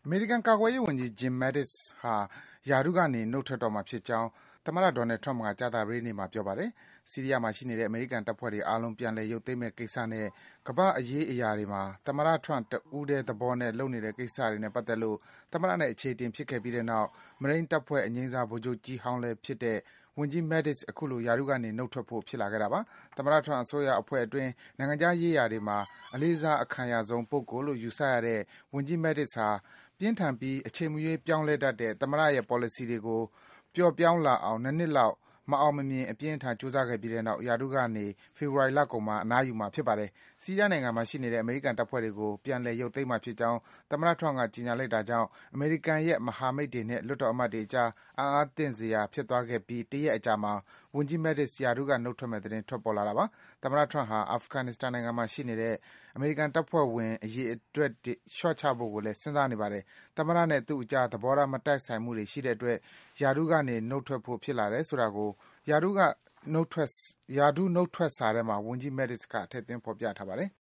အမေရိကန်ကာကွယ်ရေးဝန်ကြီး Jim Mattis ဟာရာထူးကနေနုတ်ထွက်တော့မှာဖြစ်ကြောင်းသမ္မတ Donald Trump ကကြာသပတေးနေ့မှာပြောပါတယ်။ ဆီးရီးယားမှာရှိနေတဲ့ အမေရိကန်တပ်ဖွဲ့တွေအားလုံးပြန်လည်ရုပ်သိမ်းမယ့်ကိစ္စနဲ့ ကမ္ဘာ့အရေးအရာတွေမှာ သမ္မတ Trump တဦးတည်းသဘောနဲ့လုပ်နေတဲ့ကိစ္စတွေနဲ့ပတ်သက်လို့ သမ္မတနဲ့ အချေအတင်ဖြစ်ခဲ့ပြီးတဲ့နောက် မရိန်းတပ်ဖွဲ့အငြိမ်းစား ဗိုလ်ချုပ်ကြီးဟောင်းလည်းဖြစ်တဲ့ ဝန်ကြီး Mattis အခုလို ရာထူးကနေနုတ်ထွက်ဖို့ ဖြစ်လာခဲ့တာပါ။ သမ္မတ Trump အစိုးရအဖွဲ့အတွင်း နိုင်ငံခြားရေးရာတွေမှာ အလေးစားအခံရဆုံးပုဂ္ဂိုလ်လို့ယူဆရတဲ့ ဝန်ကြီး Mattis ဟာ ပြင်းထန်ပြီး အချိန်မရွေးပြောင်းလဲတတ်တဲ့ သမ္မတရဲ့ ပေါ်လစီတွေကို ပျော့ပြောင်းလာအောင် ၂ နှစ်လောက် မအောင်မမြင် အပြင်းအထန် ကြိုးစားခဲ့ပြီးတဲ့နောက် ရာထူးကနေ ဖေဖော်ဝါရီလကုန်မှာ အနားယူမှာဖြစ်ပါတယ်။ ဆီးရီးယားနိုင်ငံမှာရှိနေတဲ့ အမေရိကန်တပ်ဖွဲ့တွေကို ပြန်လည်ရုပ်သိမ်းမှာဖြစ်ကြောင်း သမ္မတ Trump က ကြေညာလိုက်တာကြောင့် အမေရိကန်ရဲ့ မဟာမိတ်တွေနဲ့ လွှတ်တော်အမတ်တွေအကြား အံ့အားသင့်စရာဖြစ်သွားခဲ့ပြီး တရက်အကြာမှာ ဝန်ကြီး Mattis ရာထူးကနုတ်ထွက်မယ့်သတင်း ထွက်ပေါ်လာတာပါ။ သမ္မတ Trump ဟာ Afghanistan နိုင်ငံမှာရှိနေတဲ့ အမေရိကန်တပ်ဖွဲ့ဝင်အရေအတွက် လျှော့ချဖို့ကိုလည်း စဉ်းစားနေပါတယ်။ သမ္မတနဲ့ သူ့အကြား သဘောထားမတိုက်ဆိုင်မှုတွေရှိတဲ့အတွက် ရာထူးကနေနုတ်ထွက်ဖို့ ဖြစ်လာတယ်ဆိုတာကို ရာထူးနုတ်ထွက်စာထဲမှာ ဝန်ကြီး Mattis က ထည့်သွင်းဖော်ပြထားပါတယ်။